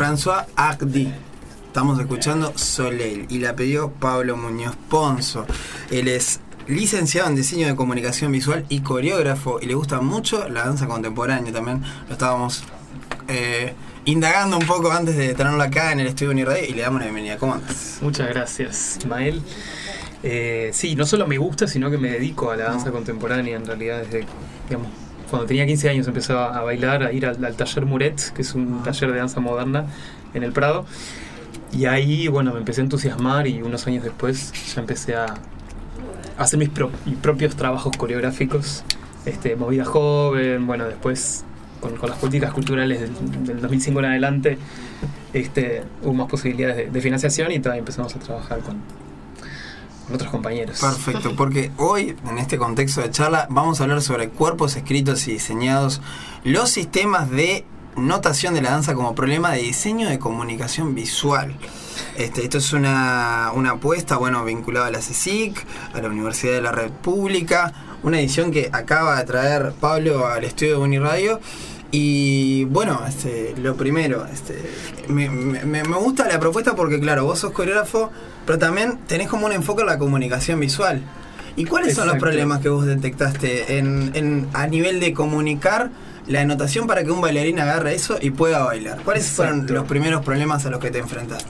François Hardy. Estamos escuchando Soleil y la pidió Pablo Muñoz Ponzo. Él es licenciado en diseño de comunicación visual y coreógrafo, y le gusta mucho la danza contemporánea también. Lo estábamos indagando un poco antes de tenerlo acá en el estudio Uniradio, y le damos la bienvenida. ¿Cómo andas? Muchas gracias, Ismael. Sí, no solo me gusta, sino que me dedico a la danza contemporánea. En realidad, desde, digamos, cuando tenía 15 años empecé a bailar, a ir al taller Muret, que es un taller de danza moderna en el Prado. Y ahí, bueno, me empecé a entusiasmar, y unos años después ya empecé a hacer mis propios trabajos coreográficos, movida joven. Bueno, después con las políticas culturales del 2005 en adelante hubo más posibilidades de financiación, y todavía empezamos a trabajar con otros compañeros. Perfecto, porque hoy, en este contexto de charla, vamos a hablar sobre cuerpos escritos y diseñados, los sistemas de notación de la danza como problema de diseño de comunicación visual. Esto es una apuesta, bueno, vinculada a la CSIC, a la Universidad de la República, una edición que acaba de traer Pablo al estudio de Uniradio. Y bueno, lo primero, me gusta la propuesta porque, claro, vos sos coreógrafo, pero también tenés como un enfoque en la comunicación visual. ¿Y cuáles son los problemas que vos detectaste a nivel de comunicar la notación para que un bailarín agarre eso y pueda bailar? ¿Cuáles fueron los primeros problemas a los que te enfrentaste?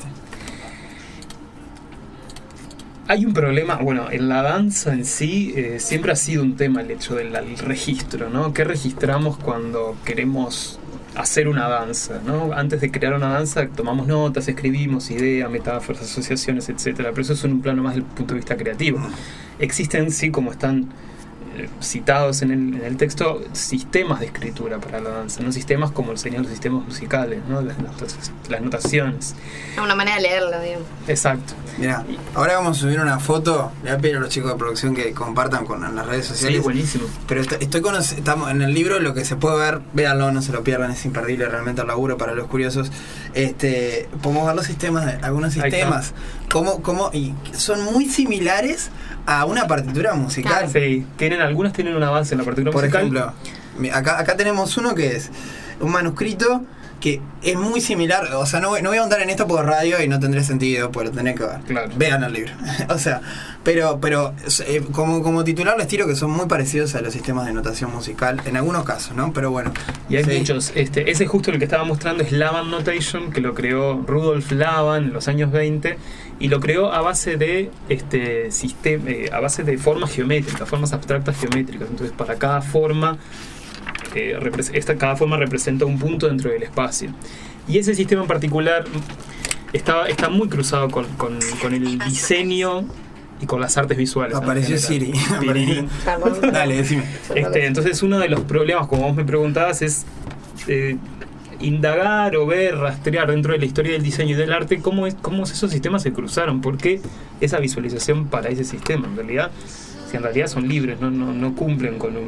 Hay un problema, bueno, en la danza en sí siempre ha sido un tema el hecho del registro, ¿no? ¿Qué registramos cuando queremos hacer una danza, ¿no? Antes de crear una danza tomamos notas, escribimos ideas, metáforas, asociaciones, etcétera, pero eso es en un plano más del punto de vista creativo. Existen, sí, como están citados en el texto, sistemas de escritura para la danza, no sistemas como serían los sistemas musicales, ¿no? Las notaciones. Una manera de leerlo, digamos. Exacto. Mirá, ahora vamos a subir una foto, le voy a pedir a los chicos de producción que compartan en las redes sociales. Sí, buenísimo. Pero estamos en el libro, lo que se puede ver, véanlo, no se lo pierdan, es imperdible realmente el laburo para los curiosos. Podemos ver los sistemas, algunos sistemas, y son muy similares a una partitura musical. Sí, algunas tienen un avance en la partitura musical. Por ejemplo, acá tenemos uno que es un manuscrito que es muy similar. O sea, no voy a ahondar en esto por radio y no tendría sentido, pues lo tenés que ver. Claro. Vean el libro. O sea, pero como titular les tiro que son muy parecidos a los sistemas de notación musical en algunos casos, ¿no? Pero bueno. Y hay muchos. Ese justo el que estaba mostrando es Laban Notation, que lo creó Rudolf Laban en los años 20, y lo creó a base de a base de formas geométricas, formas abstractas geométricas. Entonces, para cada forma cada forma representa un punto dentro del espacio. Y ese sistema en particular está muy cruzado con el diseño y con las artes visuales. Apareció Siri. Dale, decime. Entonces, uno de los problemas, como vos me preguntabas, es indagar o ver, rastrear dentro de la historia del diseño y del arte cómo esos sistemas se cruzaron, por qué esa visualización para ese sistema. En realidad, si en realidad son libres, no cumplen con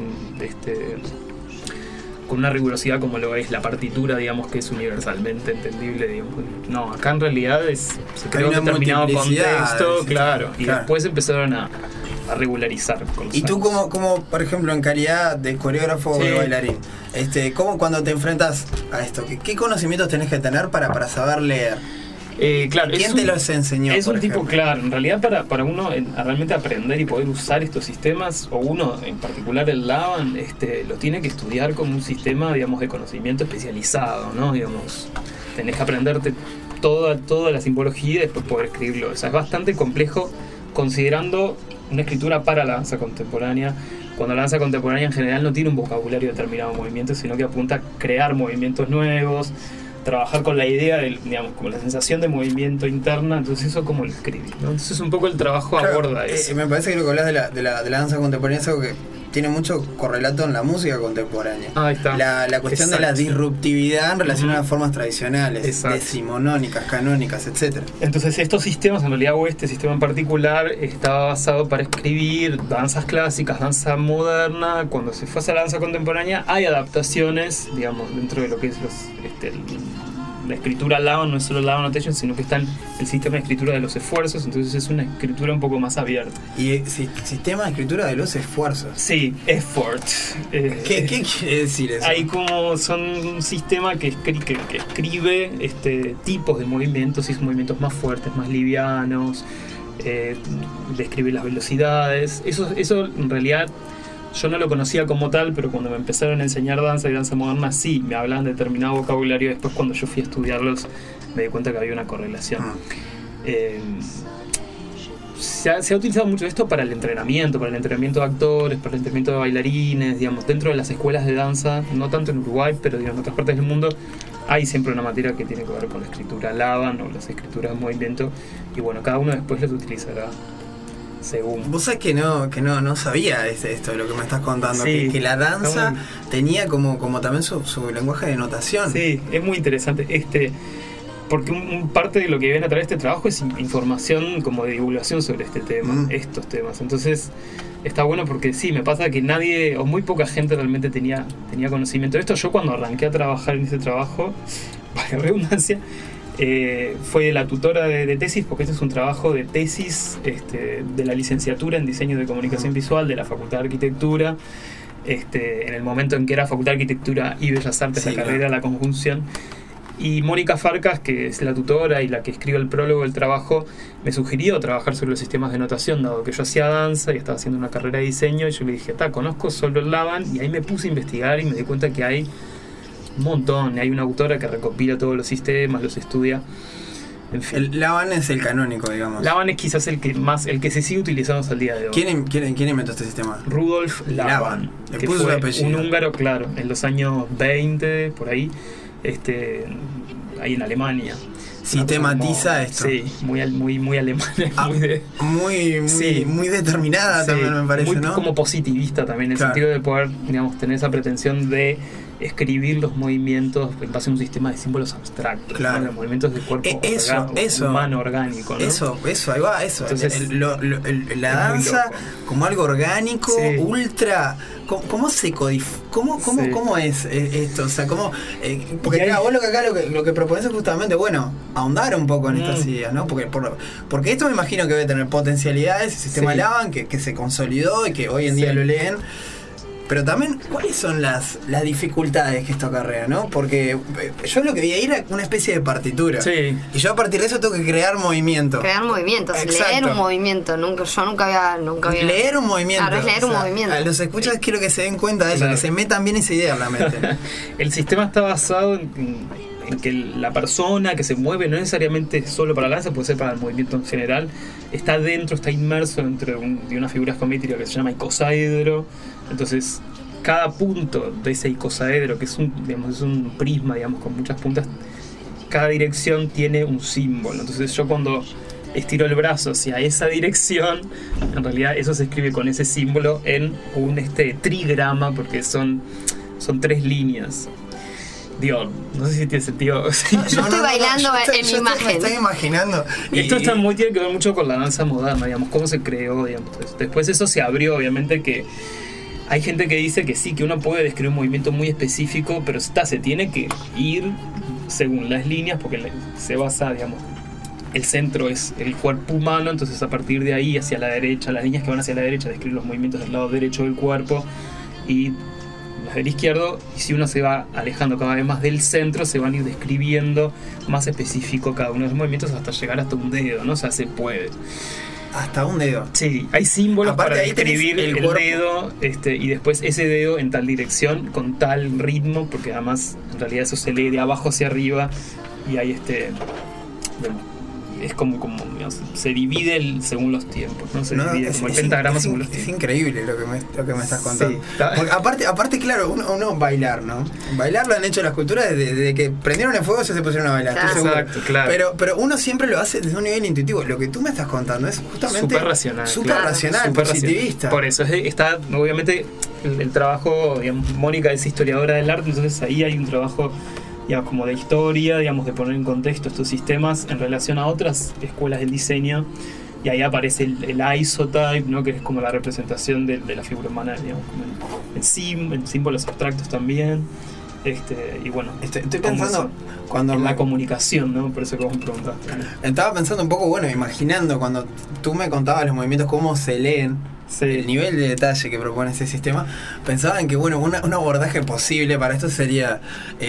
con una rigurosidad como lo es la partitura, digamos, que es universalmente entendible, digamos. No, acá en realidad se creó un determinado contexto, claro, y después empezaron a regularizar con los ¿Y tú como por ejemplo, en calidad de coreógrafo o de bailarín, cómo cuando te enfrentas a esto, qué conocimientos tenés que tener para saber leer? Claro, ¿Quién te los enseñó? Es un tipo, claro, en realidad para uno realmente aprender y poder usar estos sistemas, o uno en particular el Laban, lo tiene que estudiar como un sistema, digamos, de conocimiento especializado, ¿no? Digamos, tenés que aprenderte toda la simbología y después poder escribirlo. O sea, es bastante complejo considerando una escritura para la danza contemporánea, cuando la danza contemporánea en general no tiene un vocabulario determinado de movimientos, sino que apunta a crear movimientos nuevos, trabajar con la idea digamos, como la sensación de movimiento interna. Entonces eso como lo escribí, ¿no? Entonces un poco el trabajo aborda eso. Me parece que lo que hablas de la danza contemporánea es algo que tiene mucho correlato en la música contemporánea. Ahí está. La cuestión de la disruptividad en relación a las formas tradicionales, decimonónicas, canónicas, etcétera. Entonces estos sistemas, en realidad, o este sistema en particular, estaba basado para escribir danzas clásicas, danza moderna. Cuando se fue a la danza contemporánea hay adaptaciones, digamos, dentro de lo que es la escritura Laban no es solo Laban Notation, sino que está el sistema de escritura de los esfuerzos, entonces es una escritura un poco más abierta. Y sistema de escritura de los esfuerzos. Sí, effort. ¿Qué quiere decir eso? Hay como son un sistema que escribe tipos de movimientos, y movimientos más fuertes, más livianos, describe las velocidades. Eso en realidad yo no lo conocía como tal, pero cuando me empezaron a enseñar danza y danza moderna, sí, me hablaban de determinado vocabulario. Después, cuando yo fui a estudiarlos, me di cuenta que había una correlación. Se ha utilizado mucho esto para el entrenamiento de actores, para el entrenamiento de bailarines, digamos, dentro de las escuelas de danza, no tanto en Uruguay, pero digamos, en otras partes del mundo hay siempre una materia que tiene que ver con la escritura Laban o las escrituras de movimiento, y bueno, cada uno después las utilizará según. Vos sabés que no sabía esto de lo que me estás contando, sí, que la danza tenía como también su lenguaje de notación. Sí, es muy interesante. Porque parte de lo que viene a través de este trabajo es información como de divulgación sobre este tema, estos temas. Entonces está bueno porque sí, me pasa que nadie o muy poca gente realmente tenía conocimiento de esto. Yo cuando arranqué a trabajar en este trabajo, para redundancia, fue la tutora de tesis, porque este es un trabajo de tesis de la licenciatura en diseño de comunicación visual de la Facultad de Arquitectura. En el momento en que era Facultad de Arquitectura y Bellas Artes, sí, la carrera, la conjunción. Y Mónica Farcas, que es la tutora y la que escribe el prólogo del trabajo, me sugirió trabajar sobre los sistemas de notación, dado que yo hacía danza y estaba haciendo una carrera de diseño, y yo le dije, conozco solo el Laban, y ahí me puse a investigar y me di cuenta que hay un montón. Hay una autora que recopila todos los sistemas, los estudia. En fin. El Laban es el canónico, digamos. Laban es quizás el que se sigue utilizando hasta el día de hoy. ¿Quién inventó este sistema? Rudolf Laban, que fue un húngaro, claro, en los años 20, por ahí. Ahí en Alemania. Sistematiza esto. Sí, muy alemana. Muy determinada, sí, también me parece, muy, ¿no? Como positivista también, en el sentido de poder, digamos, tener esa pretensión de escribir los movimientos en base a un sistema de símbolos abstractos, claro, ¿no? Los movimientos del cuerpo humano orgánico, ¿no? Eso, ahí va, eso. Entonces, la danza como algo orgánico, sí, ultra. ¿Cómo se codifica? ¿Cómo es esto? O sea, porque claro, vos lo que propones es justamente, ahondar un poco en estas ideas, ¿no? Porque esto me imagino que debe tener potencialidades, el sistema Laban, que se consolidó y que hoy en día lo leen. Pero también, ¿cuáles son las dificultades que esto acarrea, no? Porque yo lo que vi ahí era una especie de partitura. Sí. Y yo a partir de eso tengo que crear movimiento. Crear movimientos, leer un movimiento. Yo nunca había... Leer un movimiento. Claro, es leer un movimiento. A los escuchas quiero que se den cuenta de eso, claro, que se metan bien esa idea en la mente. El sistema está basado en que la persona que se mueve, no necesariamente solo para la danza, puede ser para el movimiento en general, está inmerso dentro de una figura geométrica que se llama icosaedro. Entonces, cada punto de ese icosaedro, que es un prisma, digamos, con muchas puntas, cada dirección tiene un símbolo. Entonces, yo cuando estiro el brazo hacia esa dirección, en realidad eso se escribe con ese símbolo en un trigrama, porque son 3 líneas. Digo, no sé si tiene sentido. Yo estoy bailando en mi imagen. Me estoy imaginando. Esto tiene que ver mucho con la danza moderna, digamos, cómo se creó, digamos. Después eso se abrió, obviamente, que hay gente que dice que sí, que uno puede describir un movimiento muy específico, pero se tiene que ir según las líneas, porque se basa, digamos, el centro es el cuerpo humano, entonces a partir de ahí hacia la derecha, las líneas que van hacia la derecha describen los movimientos del lado derecho del cuerpo, y las del izquierdo, y si uno se va alejando cada vez más del centro, se van a ir describiendo más específico cada uno de los movimientos hasta llegar hasta un dedo, ¿no? O sea, se puede. Hasta un dedo. Sí, hay símbolos aparte para ahí describir el dedo, y después ese dedo en tal dirección, con tal ritmo, porque además en realidad eso se lee de abajo hacia arriba, y hay es como digamos, se divide según los tiempos, ¿no? Se divide como el pentagrama según los tiempos. Es increíble lo que me estás contando. Sí. Porque aparte, claro, uno bailar, ¿no? Bailar lo han hecho las culturas desde que prendieron el fuego, ya se pusieron a bailar. Claro. Exacto, claro. Pero uno siempre lo hace desde un nivel intuitivo. Lo que tú me estás contando es justamente súper racional, racional, positivista. Por eso está, obviamente, el trabajo, digamos, Mónica es historiadora del arte, entonces ahí hay un trabajo, digamos, como de historia, digamos, de poner en contexto estos sistemas en relación a otras escuelas del diseño, y ahí aparece el isotype, ¿no? Que es como la representación de la figura humana, digamos, como en símbolos abstractos también. Y bueno, estoy pensando cuando en la comunicación, ¿no? Por eso que vos me preguntaste. Estaba pensando un poco, bueno, imaginando cuando tú me contabas los movimientos, cómo se leen, Sí. el nivel de detalle que propone ese sistema, pensaba en que, bueno, un abordaje posible para esto sería,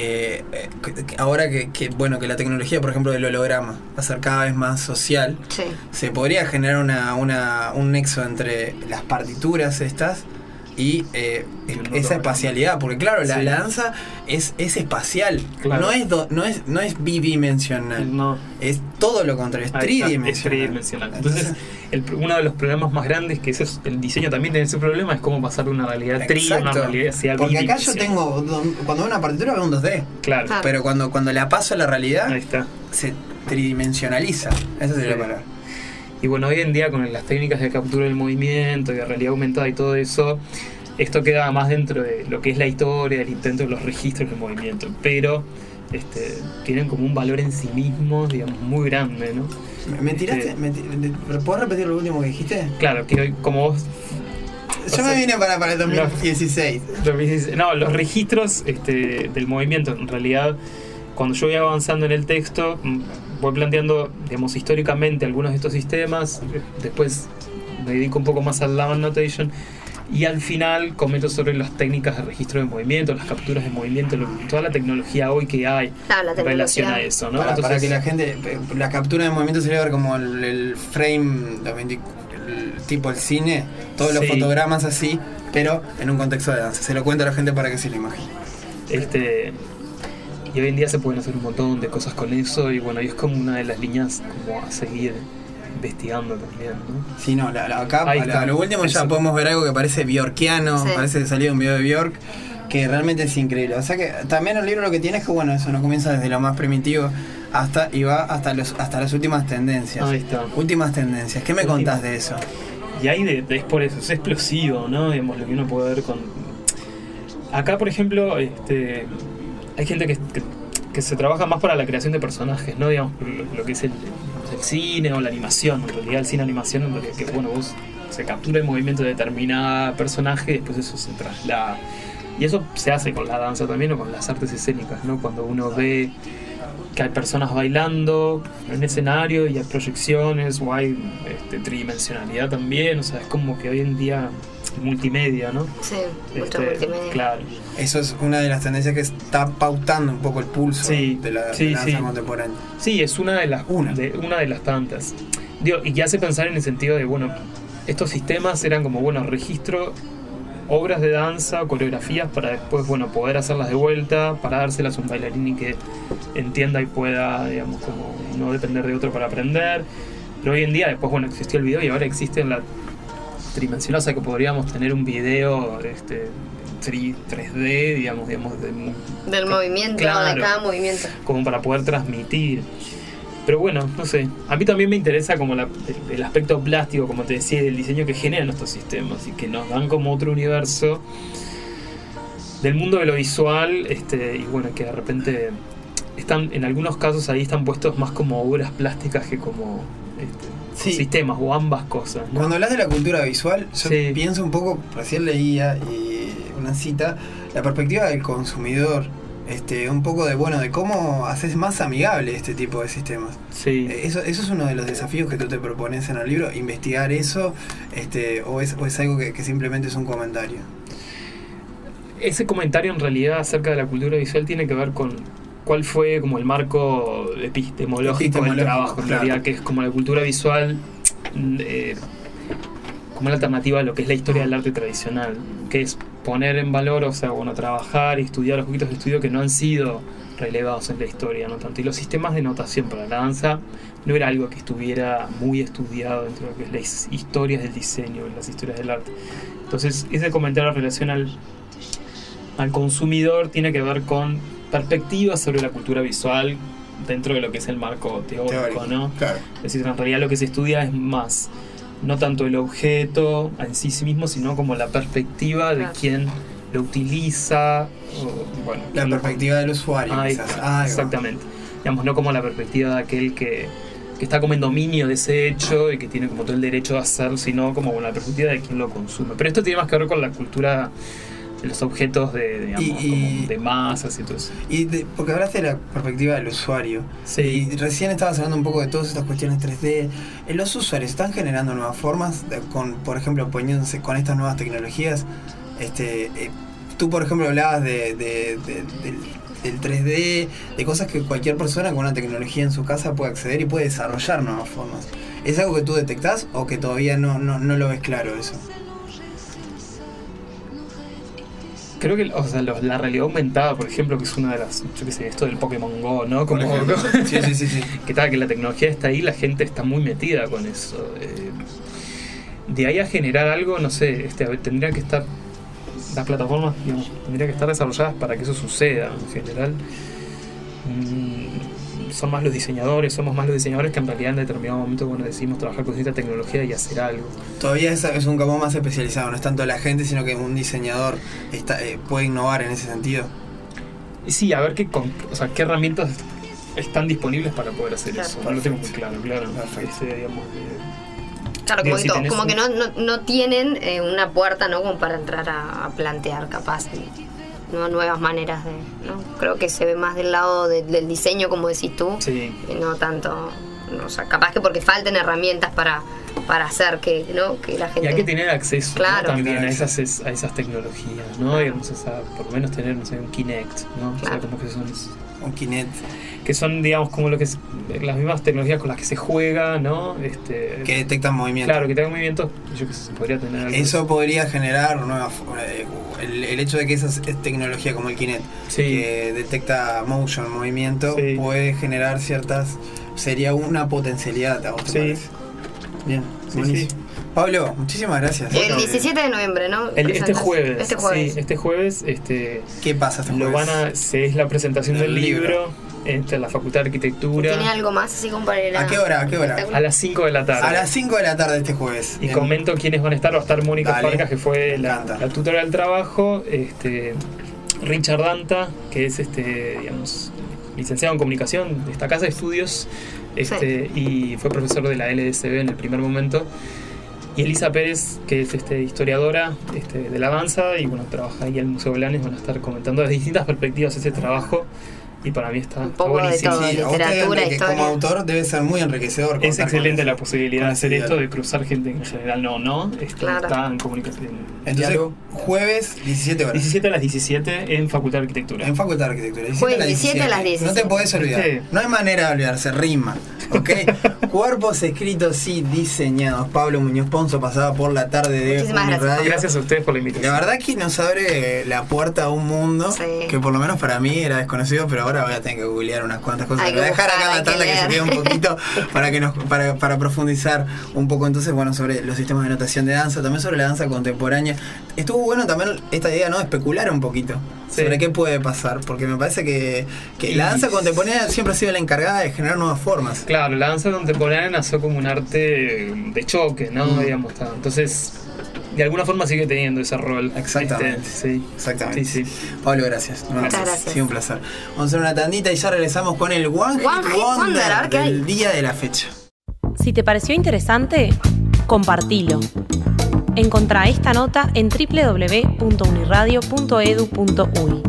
ahora que la tecnología, por ejemplo, del holograma va a ser cada vez más social, Sí. se podría generar un nexo entre las partituras estas y esa espacialidad, porque claro, la danza es espacial, Claro. no es bidimensional, No. es todo lo contrario, es Ahí está, tridimensional. es tridimensional. Entonces, uno de los problemas más grandes, que ese es, el diseño también tiene ese problema, es cómo pasar de una realidad tri a una realidad sea porque acá yo bidimensional. cuando veo una partitura veo un 2D, Claro, Claro. pero cuando la paso a la realidad ahí está. se tridimensionaliza, esa sería la Sí. palabra. Y bueno, hoy en día con las técnicas de captura del movimiento y de realidad aumentada y todo eso, esto queda más dentro de lo que es la historia, el intento de los registros del movimiento, pero tienen como un valor en sí mismos, digamos, muy grande, ¿no? ¿Me tiraste? ¿Puedes repetir lo último que dijiste? Claro, que hoy, como vos... Yo me vine para el 2016. No, los registros del movimiento, en realidad, cuando yo voy avanzando en el texto, voy planteando, digamos, históricamente algunos de estos sistemas, después me dedico un poco más al Laban Notation, y al final comento sobre las técnicas de registro de movimiento, las capturas de movimiento, toda la tecnología hoy que hay Claro, la en relación tecnología. a eso, ¿no? Para Entonces, que la gente, la captura de movimiento sería ver como el frame, tipo el cine, todos los Sí. fotogramas así, pero en un contexto de danza. Se lo cuento a la gente para que se lo imagine. y hoy en día se pueden hacer un montón de cosas con eso, y bueno, y es como una de las líneas como a seguir investigando también, ¿no? Sí, no, acá, Ahí está. lo último ya Eso. podemos ver algo que parece bjorkiano, Sí. parece salido de un video de Bjork, que realmente es increíble. O sea que también el libro lo que tiene es que, bueno, eso no comienza desde lo más primitivo y va hasta las últimas tendencias. Ahí está. Últimas tendencias. ¿Qué me contás de eso? Y ahí es por eso, es explosivo, ¿no? Digamos, lo que uno puede ver con... Acá, por ejemplo, hay gente que se trabaja más para la creación de personajes, ¿no? Digamos, lo que es el cine o la animación, en realidad el cine animación, en realidad, que bueno, vos se captura el movimiento de determinada personaje y después eso se traslada. Y eso se hace con la danza también o con las artes escénicas, ¿no? Cuando uno ve que hay personas bailando en un escenario y hay proyecciones o hay tridimensionalidad también, o sea, es como que hoy en día multimedia, ¿no? Sí, mucho multimedia. Claro. Eso es una de las tendencias que está pautando un poco el pulso Sí, de la sí, danza sí. contemporánea. Sí, es una de las tantas. Digo, y que hace pensar en el sentido de, bueno, estos sistemas eran como, bueno, registro, obras de danza, coreografías para después, bueno, poder hacerlas de vuelta, para dárselas a un bailarín y que entienda y pueda, digamos, como no depender de otro para aprender. Pero hoy en día, después, bueno, existió el video y ahora existe la tridimensional, o sea que podríamos tener un video 3D, digamos Del movimiento, Claro. de cada movimiento. como para poder transmitir. Pero bueno, no sé, a mí también me interesa como el aspecto plástico, como te decía, del diseño que generan estos sistemas y que nos dan como otro universo del mundo de lo visual, y bueno, que de repente están, en algunos casos ahí están puestos más como obras plásticas que como Sí. sistemas o ambas cosas, ¿no? Cuando hablas de la cultura visual, yo Sí. pienso un poco, recién leía una cita, la perspectiva del consumidor, un poco de cómo haces más amigable este tipo de sistemas. Sí. Eso es uno de los desafíos que tú te propones en el libro, investigar eso, o es algo que simplemente es un comentario. Ese comentario en realidad acerca de la cultura visual tiene que ver con cuál fue como el marco epistemológico del trabajo, en claro. realidad, que es como la cultura visual como la alternativa a lo que es la historia del arte tradicional, que es poner en valor, o sea, bueno, trabajar y estudiar los poquitos de estudio que no han sido relevados en la historia, no tanto. Y los sistemas de notación para la danza no era algo que estuviera muy estudiado dentro de lo que es las historias del diseño, las historias del arte. Entonces, ese comentario en relación al consumidor tiene que ver con perspectivas sobre la cultura visual dentro de lo que es el marco teórico, ¿no? Claro. Es decir, en realidad lo que se estudia es más, no tanto el objeto en sí mismo, sino como la perspectiva de Claro. quien lo utiliza, La perspectiva del usuario, Ahí quizás. está, exactamente. Digamos, no como la perspectiva de aquel que está como en dominio de ese hecho y que tiene como todo el derecho de hacer, sino como la perspectiva de quien lo consume. Pero esto tiene más que ver con la cultura los objetos digamos, como de masas y todo eso. Porque hablaste de la perspectiva del usuario. Sí. Y recién estabas hablando un poco de todas estas cuestiones 3D. ¿Los usuarios están generando nuevas formas, por ejemplo, poniéndose con estas nuevas tecnologías? Tú, por ejemplo, hablabas del 3D, de cosas que cualquier persona con una tecnología en su casa puede acceder y puede desarrollar nuevas formas. ¿Es algo que tú detectás o que todavía no lo ves claro eso? Creo que la realidad aumentada, por ejemplo, que es una de las, yo qué sé, esto del Pokémon Go, ¿no? Como, sí. que la tecnología está ahí, la gente está muy metida con eso. De ahí a generar algo, no sé, tendría que estar, las plataformas, digamos, tendrían que estar desarrolladas para que eso suceda en general. Somos más los diseñadores que en realidad en determinado momento decidimos trabajar con cierta tecnología y hacer algo. Todavía es un campo más especializado, no es tanto la gente, sino que un diseñador puede innovar en ese sentido. Y sí, a ver qué herramientas están disponibles para poder hacer eso. Perfecto. No lo tengo muy claro. Perfecto. Digamos, claro, como que no tienen una puerta, ¿no? Como para entrar a plantear capaz nuevas maneras de, ¿no? Creo que se ve más del lado del diseño, como decís tú, sí. Y no tanto, capaz que porque falten herramientas para hacer que la gente... Y hay que tener acceso, claro, ¿no? También a esas tecnologías, ¿no? Claro. Digamos, por lo menos tener, no sé, un Kinect, ¿no? Claro. O sea, como que son... Un Kinect. Que son, digamos, como lo que es las mismas tecnologías con las que se juega, ¿no? Que detectan movimientos. Claro, que tengan movimientos. Yo que sé, se podría tener algo. Eso podría generar nuevas... El hecho de que esa tecnología como el Kinect, sí. que detecta motion, movimiento, sí. puede generar ciertas... Sería una potencialidad, ¿a vos te parece? Bien, buenísimo. Sí. Pablo, muchísimas gracias. El 17 de noviembre, ¿no? Este jueves. Sí, este jueves. ¿Qué pasa este jueves? Es la presentación del libro en la Facultad de Arquitectura. ¿Tiene algo más así como para ir ¿A qué hora? A las 5 de la tarde. A las 5 de la tarde este jueves. Y comento quiénes van a estar. Va a estar Mónica Farcas, que fue la tutora del trabajo. Richard Danta, que es digamos, licenciado en comunicación de esta casa de estudios. Y fue profesor de la LDCB en el primer momento. Y Elisa Pérez, que es historiadora de la danza y trabaja ahí en el Museo Blanes. Van a estar comentando desde distintas perspectivas ese trabajo. Y para mí está buenísimo. Un poco de todo, literatura, historia. Como autor debe ser muy enriquecedor. Es excelente la posibilidad de hacer esto, de cruzar gente que en general claro. Está en comunicación. Entonces, jueves, 17 horas. 17 a las 17 en Facultad de Arquitectura. En Facultad de Arquitectura. Jueves 17 a las 17. No te podés olvidar. Sí. No hay manera de olvidarse, rima. ¿Ok? Cuerpos escritos y diseñados. Pablo Muñoz Ponzo pasaba por la tarde de Uniradio. Gracias a ustedes por la invitación. La verdad que nos abre la puerta a un mundo que por lo menos para mí era desconocido, pero ahora voy a tener que googlear unas cuantas cosas. Voy a dejar acá la tabla que se quede un poquito para profundizar un poco entonces, sobre los sistemas de notación de danza, también sobre la danza contemporánea. Estuvo bueno también esta idea, ¿no? De especular un poquito sobre qué puede pasar, porque me parece que la danza contemporánea siempre ha sido la encargada de generar nuevas formas. Claro, la danza contemporánea nació como un arte de choque, ¿no? Digamos, entonces, de alguna forma sigue teniendo ese rol. Exactamente. Sí. Exactamente. Sí. Pablo, gracias. Muchas gracias. Ha sido un placer. Vamos a hacer una tandita y ya regresamos con el One Hit Wonder del día de la fecha. Si te pareció interesante, compartilo. Encontrá esta nota en www.uniradio.edu.uy.